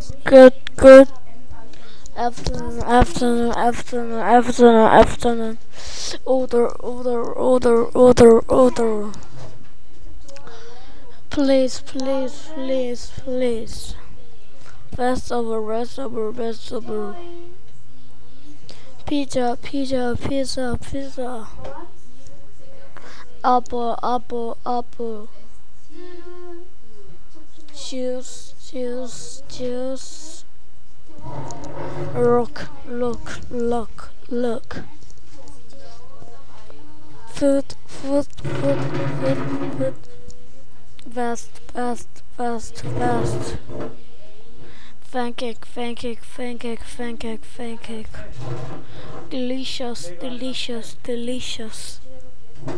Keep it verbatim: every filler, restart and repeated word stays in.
Good, good. Afternoon, afternoon, afternoon, afternoon, afternoon. Order, order, order, order, order. Please, please, please, please. Vegetable, vegetable, vegetable. Pizza, pizza, pizza, pizza. Apple, apple, apple. Juice, juice, juice. Look, look, look, look. Food, food, food, food, food. Fast, fast, fast, fast. Pancake, pancake, pancake, pancake, pancake. Delicious, delicious, delicious.